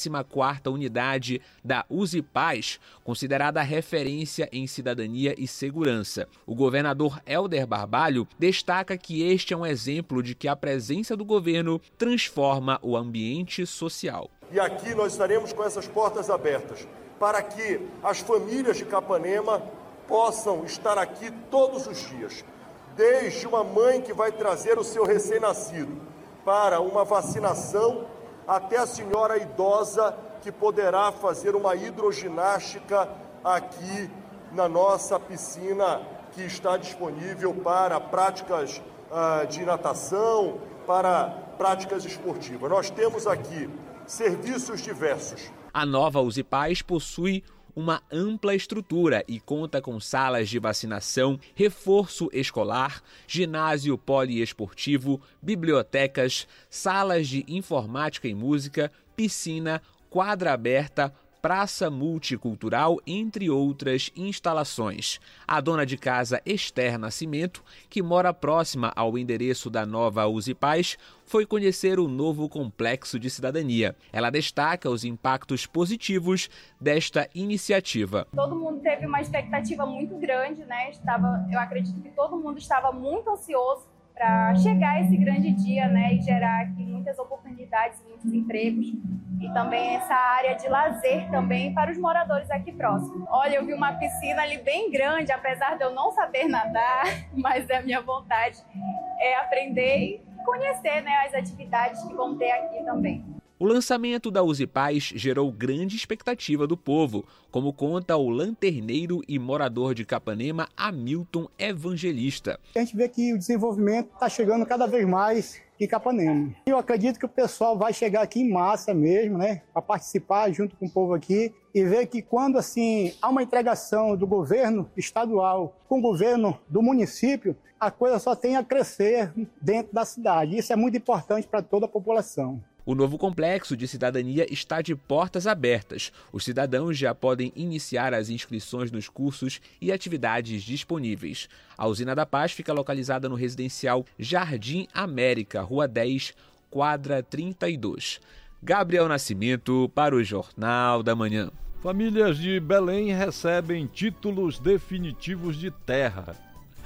14ª unidade da Usipaz, considerada referência em cidadania e segurança. O governador Helder Barbalho destaca que este é um exemplo de que a presença do governo transforma o ambiente social. E aqui nós estaremos com essas portas abertas para que as famílias de Capanema possam estar aqui todos os dias. Desde uma mãe que vai trazer o seu recém-nascido para uma vacinação, até a senhora idosa que poderá fazer uma hidroginástica aqui na nossa piscina, que está disponível para práticas de natação, para práticas esportivas. Nós temos aqui serviços diversos. A nova Usipaz possui uma ampla estrutura e conta com salas de vacinação, reforço escolar, ginásio poliesportivo, bibliotecas, salas de informática e música, piscina, quadra aberta, praça multicultural, entre outras instalações. A dona de casa Esther Nascimento, que mora próxima ao endereço da nova Usipaz, foi conhecer o novo complexo de cidadania. Ela destaca os impactos positivos desta iniciativa. Todo mundo teve uma expectativa muito grande, né? Eu acredito que todo mundo estava muito ansioso para chegar esse grande dia, né, e gerar aqui muitas oportunidades, muitos empregos e também essa área de lazer também para os moradores aqui próximos. Olha, eu vi uma piscina ali bem grande, apesar de eu não saber nadar, mas a minha vontade é aprender e conhecer, né, as atividades que vão ter aqui também. O lançamento da Usipaz gerou grande expectativa do povo, como conta o lanterneiro e morador de Capanema, Hamilton Evangelista. A gente vê que o desenvolvimento está chegando cada vez mais em Capanema. Eu acredito que o pessoal vai chegar aqui em massa mesmo, né, para participar junto com o povo aqui e ver que quando assim há uma integração do governo estadual com o governo do município, a coisa só tem a crescer dentro da cidade. Isso é muito importante para toda a população. O novo complexo de cidadania está de portas abertas. Os cidadãos já podem iniciar as inscrições nos cursos e atividades disponíveis. A Usina da Paz fica localizada no residencial Jardim América, Rua 10, quadra 32. Gabriel Nascimento para o Jornal da Manhã. Famílias de Belém recebem títulos definitivos de terra.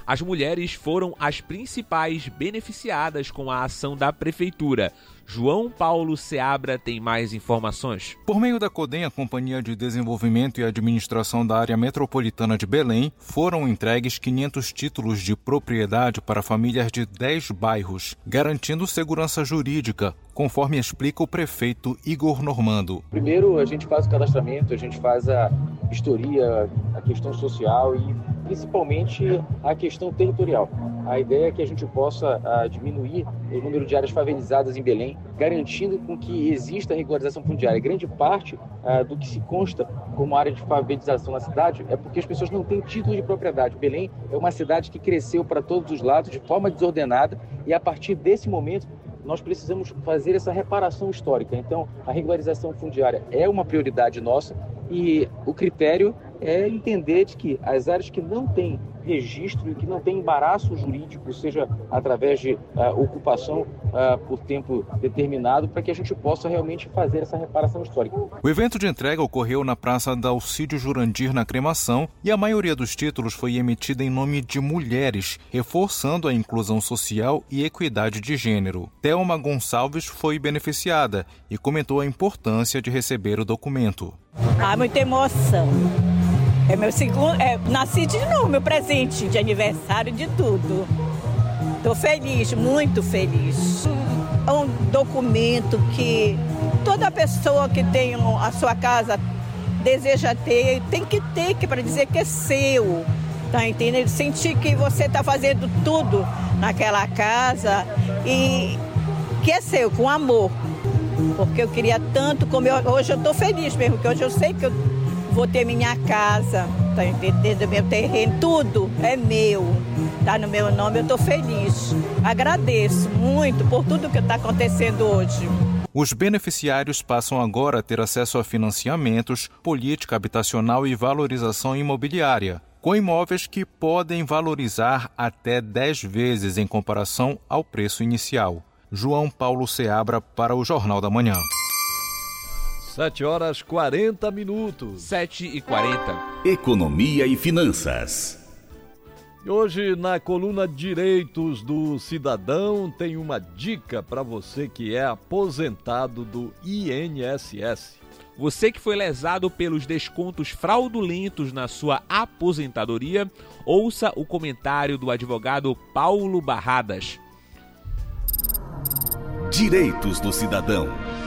As mulheres foram as principais beneficiadas com a ação da Prefeitura. João Paulo Seabra tem mais informações. Por meio da CODEM, a Companhia de Desenvolvimento e Administração da Área Metropolitana de Belém, foram entregues 500 títulos de propriedade para famílias de 10 bairros, garantindo segurança jurídica, conforme explica o prefeito Igor Normando. Primeiro, a gente faz o cadastramento, a gente faz a vistoria, a questão social e principalmente a questão territorial. A ideia é que a gente possa diminuir o número de áreas favelizadas em Belém, garantindo com que exista regularização fundiária. Grande parte do que se consta como área de favelização na cidade é porque as pessoas não têm título de propriedade. Belém é uma cidade que cresceu para todos os lados de forma desordenada e a partir desse momento nós precisamos fazer essa reparação histórica. Então, a regularização fundiária é uma prioridade nossa e o critério é entender de que as áreas que não têm registro e que não têm embaraço jurídico, seja através de ocupação por tempo determinado, para que a gente possa realmente fazer essa reparação histórica. O evento de entrega ocorreu na Praça da Alcídio Jurandir, na Cremação, e a maioria dos títulos foi emitida em nome de mulheres, reforçando a inclusão social e equidade de gênero. Thelma Gonçalves foi beneficiada e comentou a importância de receber o documento. Muita emoção. É meu segundo, nasci de novo, meu presente de aniversário, de tudo. Estou feliz, muito feliz. É um documento que toda pessoa que tem a sua casa deseja ter, tem que ter para dizer que é seu, tá entendendo? Sentir que você está fazendo tudo naquela casa e que é seu, com amor. Porque eu queria tanto, hoje eu estou feliz mesmo, porque hoje eu sei que eu vou ter minha casa, tá entendendo? Meu terreno, tudo é meu, tá no meu nome, eu estou feliz. Agradeço muito por tudo que está acontecendo hoje. Os beneficiários passam agora a ter acesso a financiamentos, política habitacional e valorização imobiliária, com imóveis que podem valorizar até 10 vezes em comparação ao preço inicial. João Paulo Seabra para o Jornal da Manhã. 7h40. 7h40. Economia e finanças. Hoje, na coluna Direitos do Cidadão, tem uma dica para você que é aposentado do INSS. Você que foi lesado pelos descontos fraudulentos na sua aposentadoria, ouça o comentário do advogado Paulo Barradas. Direitos do Cidadão.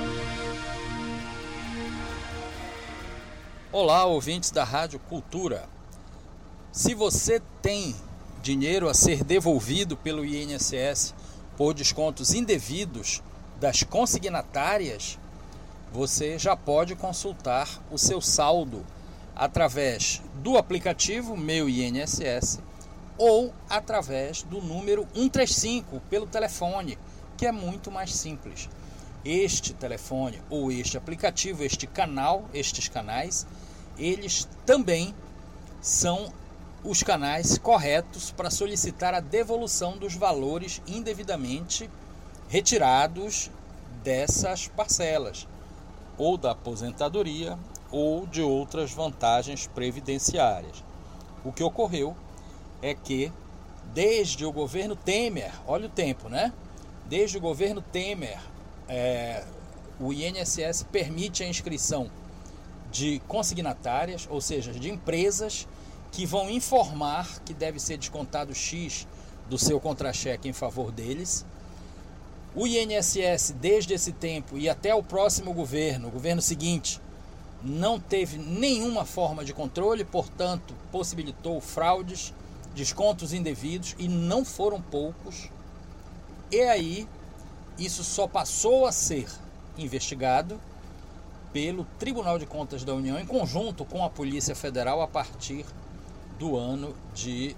Olá, ouvintes da Rádio Cultura. Se você tem dinheiro a ser devolvido pelo INSS por descontos indevidos das consignatárias, você já pode consultar o seu saldo através do aplicativo Meu INSS ou através do número 135 pelo telefone, que é muito mais simples. Este telefone ou este aplicativo, estes canais, eles também são os canais corretos para solicitar a devolução dos valores indevidamente retirados dessas parcelas, ou da aposentadoria, ou de outras vantagens previdenciárias. O que ocorreu é que, desde o governo Temer, olha o tempo, né? Desde o governo Temer, o INSS permite a inscrição de consignatárias, ou seja, de empresas que vão informar que deve ser descontado X do seu contra-cheque em favor deles. O INSS, desde esse tempo e até o próximo governo, o governo seguinte, não teve nenhuma forma de controle, portanto, possibilitou fraudes, descontos indevidos, e não foram poucos. E aí, isso só passou a ser investigado pelo Tribunal de Contas da União, em conjunto com a Polícia Federal, a partir do ano de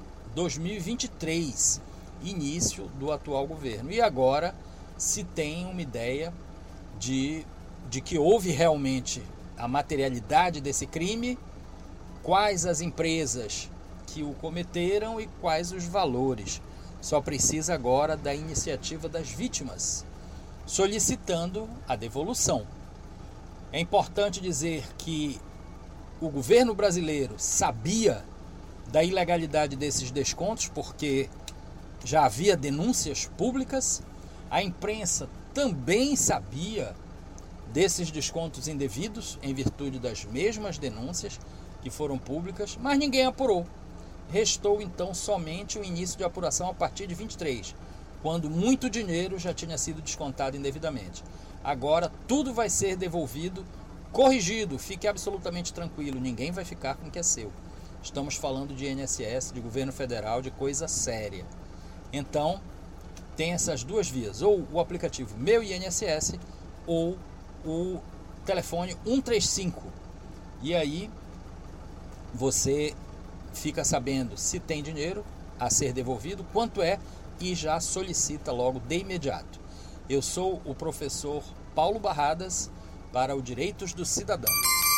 2023, início do atual governo. E agora se tem uma ideia de que houve realmente a materialidade desse crime, quais as empresas que o cometeram e quais os valores. Só precisa agora da iniciativa das vítimas, solicitando a devolução. É importante dizer que o governo brasileiro sabia da ilegalidade desses descontos, porque já havia denúncias públicas, a imprensa também sabia desses descontos indevidos em virtude das mesmas denúncias que foram públicas, mas ninguém apurou. Restou então somente o início de apuração a partir de 23, quando muito dinheiro já tinha sido descontado indevidamente. Agora tudo vai ser devolvido, corrigido, fique absolutamente tranquilo, ninguém vai ficar com o que é seu. Estamos falando de INSS, de governo federal, de coisa séria. Então, tem essas duas vias, ou o aplicativo Meu INSS ou o telefone 135. E aí você fica sabendo se tem dinheiro a ser devolvido, quanto é, e já solicita logo de imediato. Eu sou o professor Paulo Barradas para o Direitos do Cidadão.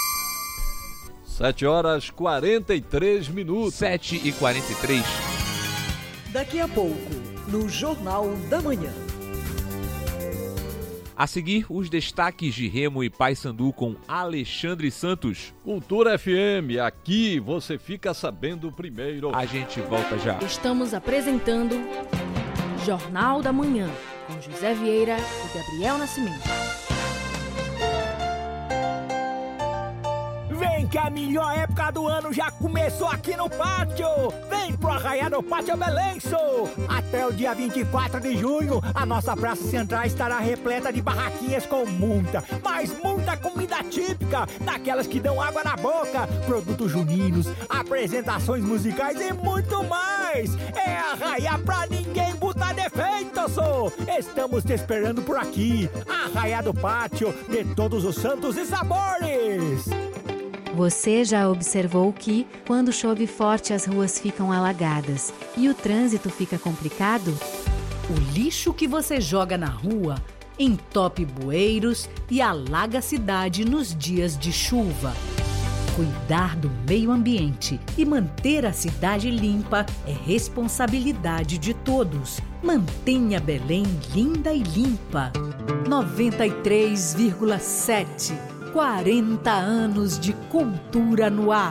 7h43. 7h43. Daqui a pouco, no Jornal da Manhã. A seguir, os destaques de Remo e Paysandu com Alexandre Santos. Cultura FM, aqui você fica sabendo primeiro. A gente volta já. Estamos apresentando Jornal da Manhã, com José Vieira e Gabriel Nascimento. Vem que a melhor época do ano já começou aqui no Pátio. Vem pro Arraiá do Pátio Belenço. Até o dia 24 de junho, a nossa Praça Central estará repleta de barraquinhas com muita, mas muita comida típica, daquelas que dão água na boca, produtos juninos, apresentações musicais e muito mais. É Arraiá pra ninguém botar defeito, só. Estamos te esperando por aqui. Arraiá do Pátio, de todos os santos e sabores. Você já observou que, quando chove forte, as ruas ficam alagadas e o trânsito fica complicado? O lixo que você joga na rua entope bueiros e alaga a cidade nos dias de chuva. Cuidar do meio ambiente e manter a cidade limpa é responsabilidade de todos. Mantenha Belém linda e limpa. 93,7. 40 anos de cultura no ar.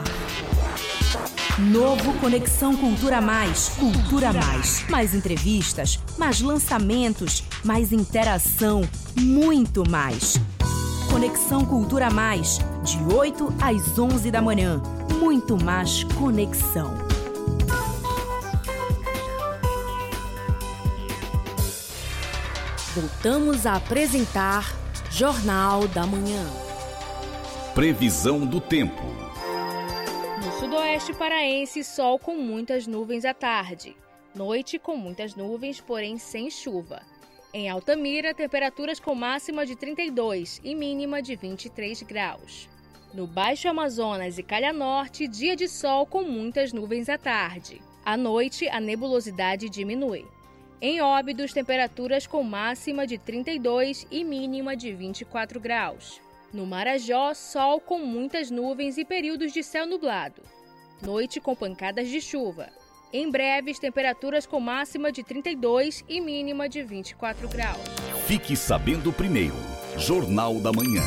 Novo Conexão Cultura Mais. Cultura Mais. Mais entrevistas, mais lançamentos, mais interação, muito mais. Conexão Cultura Mais, de 8 às 11 da manhã. Muito mais conexão. Voltamos a apresentar Jornal da Manhã. Previsão do tempo. No sudoeste paraense, sol com muitas nuvens à tarde. Noite com muitas nuvens, porém sem chuva. Em Altamira, temperaturas com máxima de 32 e mínima de 23 graus. No Baixo Amazonas e Calha Norte, dia de sol com muitas nuvens à tarde. À noite, a nebulosidade diminui. Em Óbidos, temperaturas com máxima de 32 e mínima de 24 graus. No Marajó, sol com muitas nuvens e períodos de céu nublado. Noite com pancadas de chuva. Em Breves, temperaturas com máxima de 32 e mínima de 24 graus. Fique sabendo primeiro. Jornal da Manhã.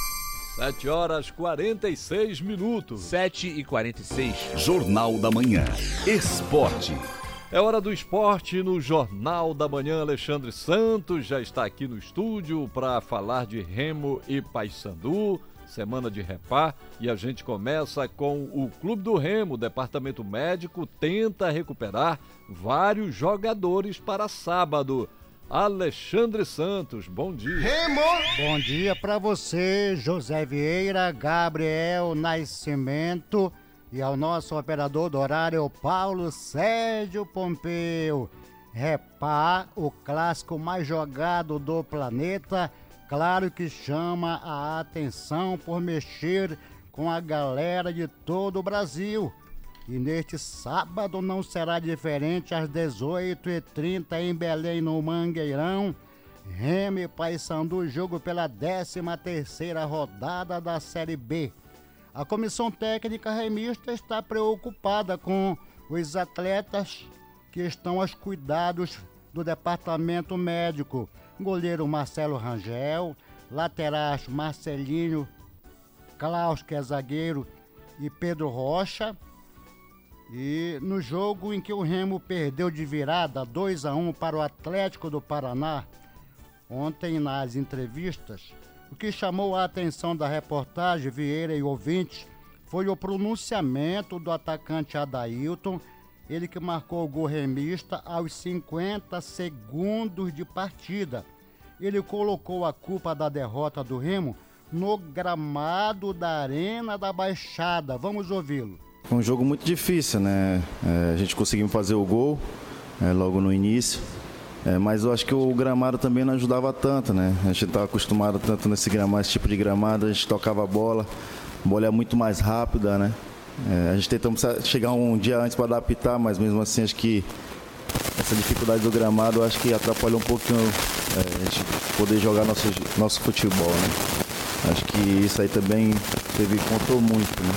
7h46. 7h46. Jornal da Manhã. Esporte. É hora do esporte no Jornal da Manhã. Alexandre Santos já está aqui no estúdio para falar de Remo e Paysandu, semana de repar, e a gente começa com o Clube do Remo. O departamento médico tenta recuperar vários jogadores para sábado. Alexandre Santos, bom dia. Remo! Bom dia para você, José Vieira, Gabriel Nascimento, e ao nosso operador do horário, Paulo Sérgio Pompeu. Repar, o clássico mais jogado do planeta, claro que chama a atenção por mexer com a galera de todo o Brasil. E neste sábado não será diferente, às 18h30 em Belém, no Mangueirão. Remo e Paysandu, jogo pela 13ª rodada da Série B. A comissão técnica remista está preocupada com os atletas que estão aos cuidados do departamento médico. Goleiro Marcelo Rangel, laterais Marcelinho, Klaus, que é zagueiro, e Pedro Rocha. E no jogo em que o Remo perdeu de virada 2-1 para o Atlético do Paraná, ontem nas entrevistas, o que chamou a atenção da reportagem Vieira e ouvintes foi o pronunciamento do atacante Adailton, ele que marcou o gol remista aos 50 segundos de partida. Ele colocou a culpa da derrota do Remo no gramado da Arena da Baixada. Vamos ouvi-lo. Foi um jogo muito difícil, né? A gente conseguiu fazer o gol logo no início, mas eu acho que o gramado também não ajudava tanto, né? A gente estava acostumado tanto nesse gramado, esse tipo de gramado, a gente tocava a bola é muito mais rápida, né? A gente tentou chegar um dia antes para adaptar, mas mesmo assim acho que essa dificuldade do gramado acho que atrapalhou um pouquinho a gente poder jogar nosso futebol, né? Acho que isso aí também contou muito, né?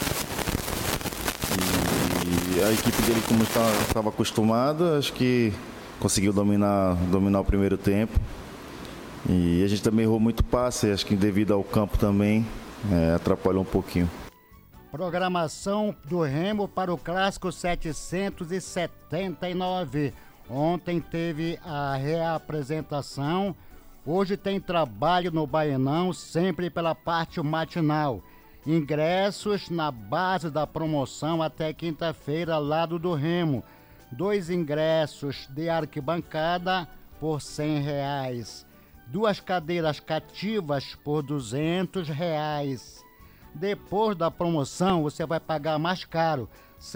E a equipe dele, como estava acostumada, acho que conseguiu dominar o primeiro tempo. E a gente também errou muito passe, acho que devido ao campo também atrapalhou um pouquinho. Programação do Remo para o Clássico 779. Ontem teve a reapresentação. Hoje tem trabalho no Baenão, sempre pela parte matinal. Ingressos na base da promoção até quinta-feira, lado do Remo. 2 ingressos de arquibancada por R$100. 2 cadeiras cativas por R$200. Depois da promoção, você vai pagar mais caro,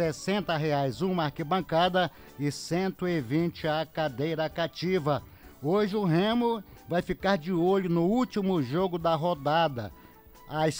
R$60 uma arquibancada e R$120 a cadeira cativa. Hoje o Remo vai ficar de olho no último jogo da rodada. Às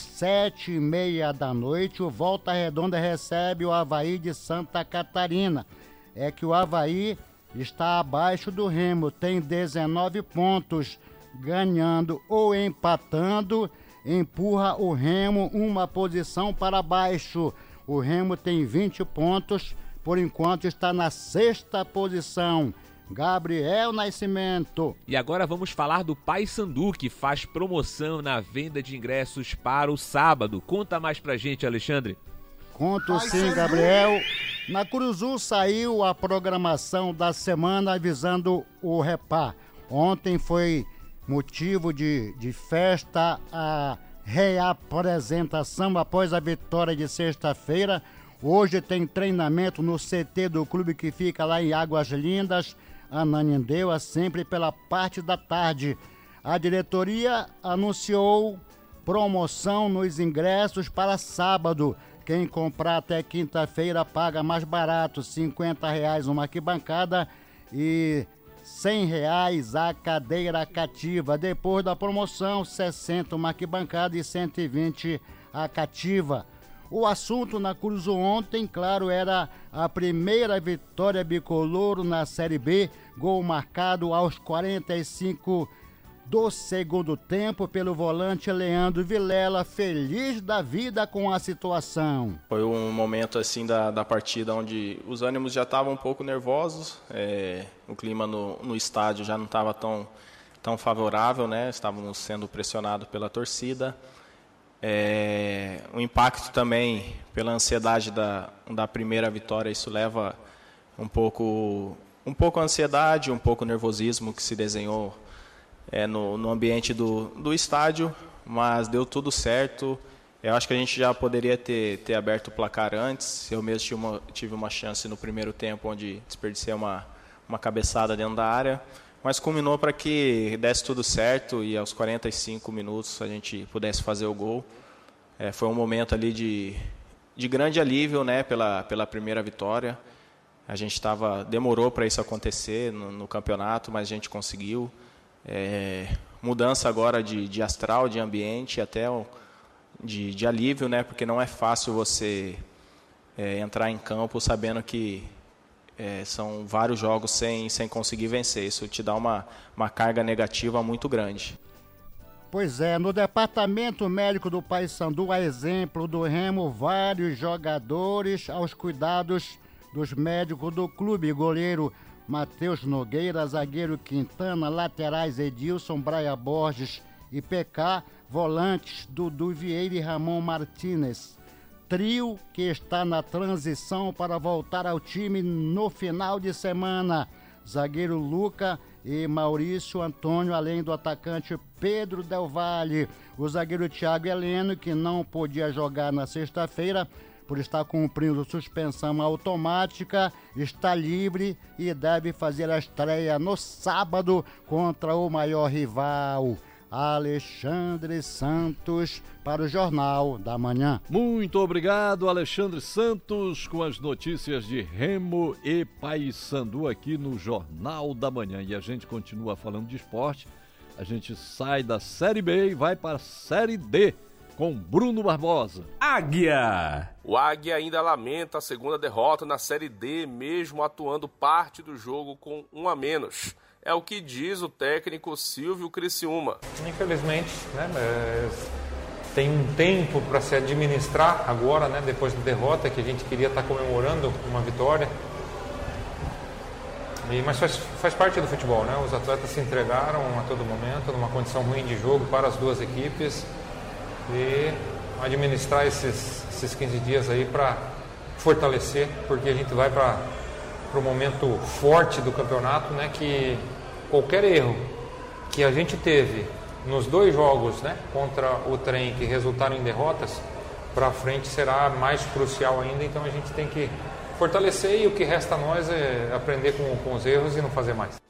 7h30 da noite, o Volta Redonda recebe o Avaí de Santa Catarina. É que o Avaí está abaixo do Remo, tem 19 pontos, ganhando ou empatando, empurra o Remo uma posição para baixo. O Remo tem 20 pontos, por enquanto está na 6ª posição. Gabriel Nascimento. E agora vamos falar do Paysandu, que faz promoção na venda de ingressos para o sábado. Conta mais pra gente, Alexandre. Conto sim, Gabriel. Na Curuzu saiu a programação da semana avisando o Repá. Ontem foi motivo de festa a reapresentação após a vitória de sexta-feira. Hoje tem treinamento no CT do clube que fica lá em Águas Lindas, Ananindeua, sempre pela parte da tarde. A diretoria anunciou promoção nos ingressos para sábado. Quem comprar até quinta-feira paga mais barato, R$50 uma arquibancada e R$100 a cadeira cativa. Depois da promoção, 60 uma arquibancada e 120 a cativa. O assunto na Curuzu ontem, claro, era a primeira vitória bicolor na Série B, gol marcado aos 45 do segundo tempo pelo volante Leandro Vilela, feliz da vida com a situação. Foi um momento assim da partida onde os ânimos já estavam um pouco nervosos, o clima no estádio já não estava tão favorável, né? Estávamos sendo pressionados pela torcida. O impacto também pela ansiedade da primeira vitória, isso leva um pouco a ansiedade, um pouco o nervosismo que se desenhou no ambiente do estádio, mas deu tudo certo. Eu acho que a gente já poderia ter aberto o placar antes. Eu mesmo tive uma chance no primeiro tempo onde desperdicei uma cabeçada dentro da área, mas culminou para que desse tudo certo e aos 45 minutos a gente pudesse fazer o gol. Foi um momento ali de grande alívio, né, pela primeira vitória. A gente demorou para isso acontecer no campeonato, mas a gente conseguiu. Mudança agora de astral, de ambiente, até de alívio, né, porque não é fácil você entrar em campo sabendo que são vários jogos sem conseguir vencer. Isso te dá uma carga negativa muito grande. Pois é, no departamento médico do Paysandu, a exemplo do Remo, vários jogadores aos cuidados dos médicos do clube. Goleiro Matheus Nogueira, zagueiro Quintana, laterais Edilson, Braia Borges e PK, volantes Dudu Vieira e Ramon Martínez. trio que está na transição para voltar ao time no final de semana. Zagueiro Luca e Maurício Antônio, além do atacante Pedro Del Valle. O zagueiro Thiago Heleno, que não podia jogar na sexta-feira por estar cumprindo suspensão automática, está livre e deve fazer a estreia no sábado contra o maior rival. Alexandre Santos para o Jornal da Manhã. Muito obrigado, Alexandre Santos, com as notícias de Remo e Paysandu aqui no Jornal da Manhã. E a gente continua falando de esporte. A gente sai da Série B e vai para a Série D com Bruno Barbosa. Águia! O Águia ainda lamenta a segunda derrota na Série D, mesmo atuando parte do jogo com um a menos. É o que diz o técnico Silvio Criciúma. Infelizmente, tem um tempo para se administrar agora, depois da derrota, que a gente queria estar comemorando uma vitória. Mas faz parte do futebol, Os atletas se entregaram a todo momento, numa condição ruim de jogo para as duas equipes. E administrar esses 15 dias aí para fortalecer, porque a gente vai para o momento forte do campeonato, que qualquer erro que a gente teve nos 2 jogos, contra o Trem, que resultaram em derrotas, para frente será mais crucial ainda. Então a gente tem que fortalecer, e o que resta a nós é aprender com os erros e não fazer mais.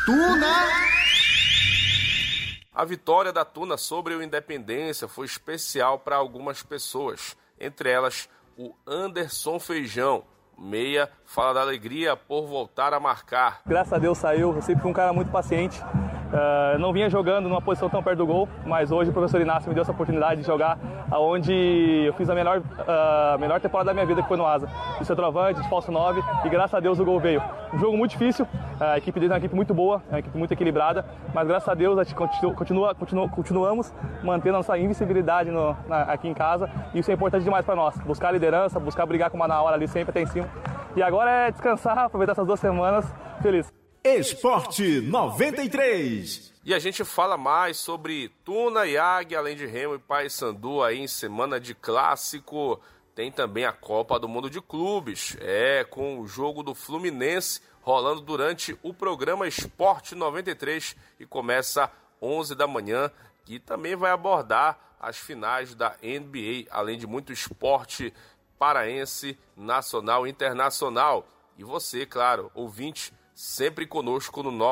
A vitória da Tuna sobre o Independência foi especial para algumas pessoas, entre elas o Anderson Feijão. Meia fala da alegria por voltar a marcar. Graças a Deus saiu, eu sempre fui um cara muito paciente. Não vinha jogando numa posição tão perto do gol, mas hoje o professor Inácio me deu essa oportunidade de jogar onde eu fiz a melhor temporada da minha vida, que foi no Asa. De centroavante, de falso 9, e graças a Deus o gol veio. Um jogo muito difícil, a equipe deles é uma equipe muito boa, é uma equipe muito equilibrada, mas graças a Deus a gente continuamos mantendo a nossa invencibilidade aqui em casa, e isso é importante demais para nós. Buscar a liderança, buscar brigar com uma na hora ali sempre até em cima. E agora é descansar, aproveitar essas 2 semanas, feliz. Esporte 93. E a gente fala mais sobre Tuna e Águia, além de Remo e Paysandu aí em semana de clássico. Tem também a Copa do Mundo de Clubes, com o jogo do Fluminense rolando durante o programa Esporte 93, e começa às 11 da manhã, que também vai abordar as finais da NBA, além de muito esporte paraense, nacional e internacional. E você, claro, ouvinte, sempre conosco no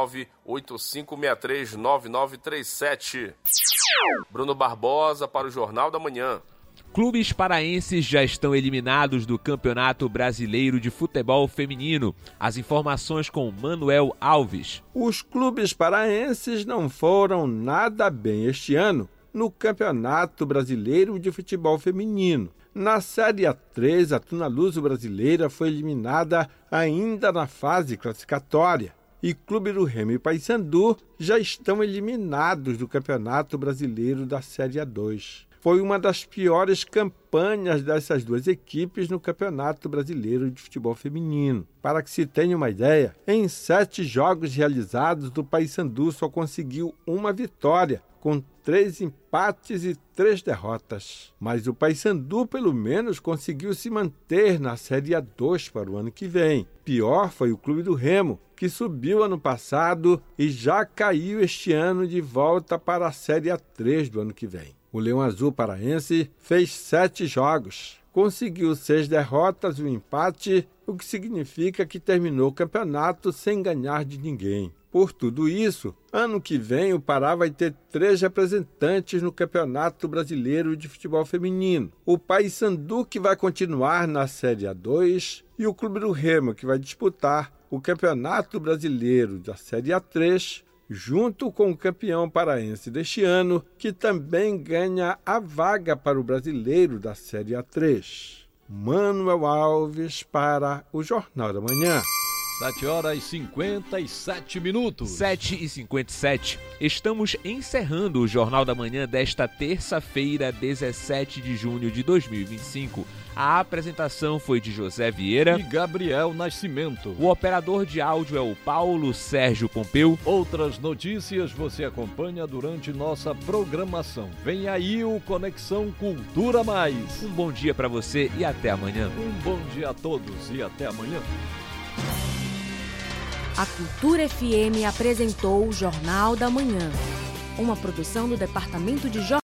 985639937. Bruno Barbosa para o Jornal da Manhã. Clubes paraenses já estão eliminados do Campeonato Brasileiro de Futebol Feminino. As informações com Manuel Alves. Os clubes paraenses não foram nada bem este ano no Campeonato Brasileiro de Futebol Feminino. Na Série A3, a Tuna Luso Brasileira foi eliminada ainda na fase classificatória. E Clube do Remo e Paysandu já estão eliminados do Campeonato Brasileiro da Série A2. Foi uma das piores campanhas dessas duas equipes no Campeonato Brasileiro de Futebol Feminino. Para que se tenha uma ideia, em 7 jogos realizados, o Paysandu só conseguiu uma vitória, com 3 empates e 3 derrotas. Mas o Paysandu, pelo menos, conseguiu se manter na Série A2 para o ano que vem. Pior foi o Clube do Remo, que subiu ano passado e já caiu este ano de volta para a Série A3 do ano que vem. O Leão Azul paraense fez 7 jogos, conseguiu 6 derrotas e um empate, o que significa que terminou o campeonato sem ganhar de ninguém. Por tudo isso, ano que vem o Pará vai ter 3 representantes no Campeonato Brasileiro de Futebol Feminino. O Paysandu, que vai continuar na Série A2, e o Clube do Remo, que vai disputar o Campeonato Brasileiro da Série A3, junto com o campeão paraense deste ano, que também ganha a vaga para o Brasileiro da Série A3. Manuel Alves para o Jornal da Manhã. 7h57. 7h57. Estamos encerrando o Jornal da Manhã desta terça-feira, 17 de junho de 2025. A apresentação foi de José Vieira e Gabriel Nascimento. O operador de áudio é o Paulo Sérgio Pompeu. Outras notícias você acompanha durante nossa programação. Vem aí o Conexão Cultura Mais. Um bom dia para você e até amanhã. Um bom dia a todos e até amanhã. A Cultura FM apresentou o Jornal da Manhã, uma produção do Departamento de Jornalismo